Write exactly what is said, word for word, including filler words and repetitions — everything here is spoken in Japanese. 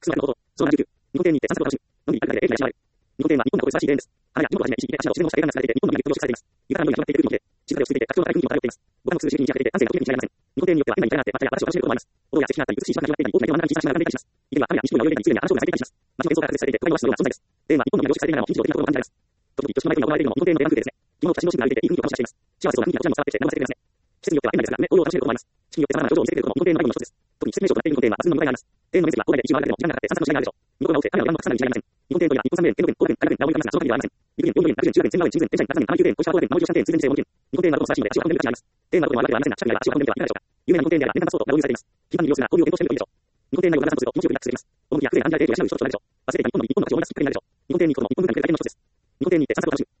クスのこと、そうなじゅうきゅう、日本庭にて酸素を楽しむ、のみあるだけで エイチアイ は、日本庭は日本の国際自然です。あらや日本をはじめ、地域で足を押してのした映画がされていて、日本の魅力を表示されています。床からのように広がっている空気で、静かで落ち着いていて、拡張の高い雰囲気を漂っています。ボタンを通じるに地域で安全が特に見られません。日本庭によっては今に至らなくて、またや新しいを楽しめることもあります。歩道や石碑があったり、美しい芝が広がっていたり、大きな山の中に小さな島が並んでいたりします。池には雨や西のように水には嵐を流されていたりします。街の喧騒が確立されていて、都会の和紙のような存在です。庭園は日本の魅力を表示されていながらも、非日常的なところも感じられます。時々、都市の前に行われているのも日本庭園の定番風景ですね。着物を着た新郎新婦が歩いていて、いい雰囲気を醸し出しています。幸せそうな雰囲気がこちらにも伝わってきて、和ませてくれますね。季節によっては園内ですが、梅、紅葉を楽しめることもあります。四季によって様々な表情を見せてくれることも日本庭園の醍醐味の一つです。特に季節名称となっている日本庭園は、抜群の見栄えがあります。庭園の面積は郊外で一周回るだけでも時間がかかって散策のしがいがあるでしょう。見事が多くて、雨や岩もたくさんあるに違いありません。日本庭園といえば、日本三名園、天皇園、皇学園、大学園、大学園、直森がありますが、その他にはありません。陸園、四園、四園、中園、千葉園、中園、天山園、天宮園、小石川公園、直井宮園、三園、日本庭園はどこも素晴らしいので、足を運んでみる価値があります。庭園はどこもあるわけではありませんが、近くには足を運んでみてはいかがでしょうか。有名な日本庭園では、年間パスポートが導入されています。頻繁に利用するが、交流を検討してみるといいでしょう。日本庭園内を長さをすると気持ちよくリラックスできます。趣や風情やアンジャレートを養う人となるでしょう。忘れていた日本の日本の価値を思い出すきっかけになるでしょう。日本庭園に行くことも日本文化の触れられるの一つです。日本庭園に行って散策を楽しむ。